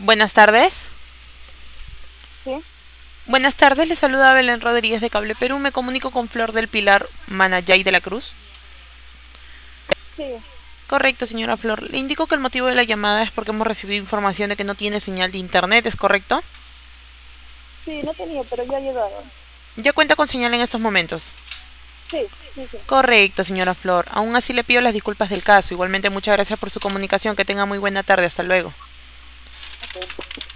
Buenas tardes. Sí, Buenas tardes, le saluda Belén Rodríguez de Cable Perú. Me comunico con Flor del Pilar Manayay de la Cruz. sí, Correcto, señora Flor. Le indico que el motivo de la llamada es porque hemos recibido información de que no tiene señal de internet, ¿es correcto? sí, no tenía, pero ya llegaron. Ya cuenta con señal en estos momentos. Sí, sí, sí. Correcto, señora Flor. Aún así le pido las disculpas del caso. Igualmente muchas gracias por su comunicación. Que tenga muy buena tarde. Hasta luego. Ok.